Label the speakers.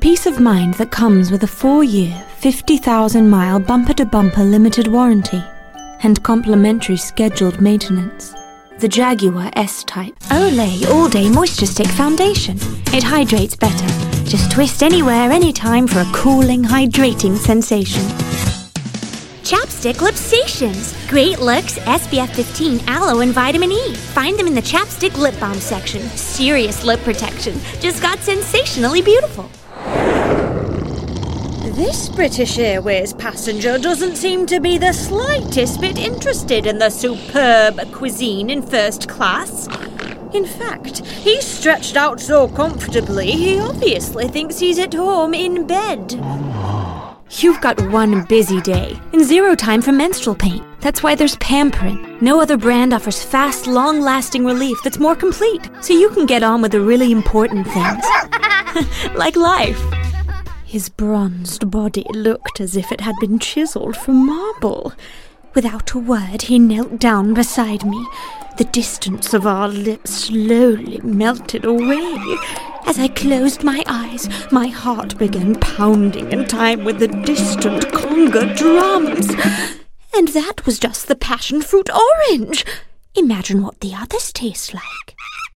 Speaker 1: peace of mind that comes with a 4-year, 50,000-mile bumper-to-bumper limited warranty and complimentary scheduled maintenance. The Jaguar S-Type. Olay All-Day Moisture Stick Foundation. It hydrates better. Just twist anywhere, anytime for a cooling, hydrating sensation.
Speaker 2: Chapstick Lip Stations. Great looks, SPF 15, aloe, and vitamin E. Find them in the Chapstick Lip Balm section. Serious lip protection. Just got sensationally beautiful.
Speaker 3: This British Airways passenger doesn't seem to be the slightest bit interested in the superb cuisine in first class. In fact, he's stretched out so comfortably, he obviously thinks he's at home in bed.
Speaker 1: You've got one busy day and zero time for menstrual pain. That's why there's Pamprin. No other brand offers fast, long-lasting relief that's more complete, so you can get on with the really important things. Like life. His bronzed body looked as if it had been chiseled from marble. Without a word, he knelt down beside me. The distance of our lips slowly melted away. As I closed my eyes, my heart began pounding in time with the distant conga drums. And that was just the passion fruit orange. Imagine what the others taste like.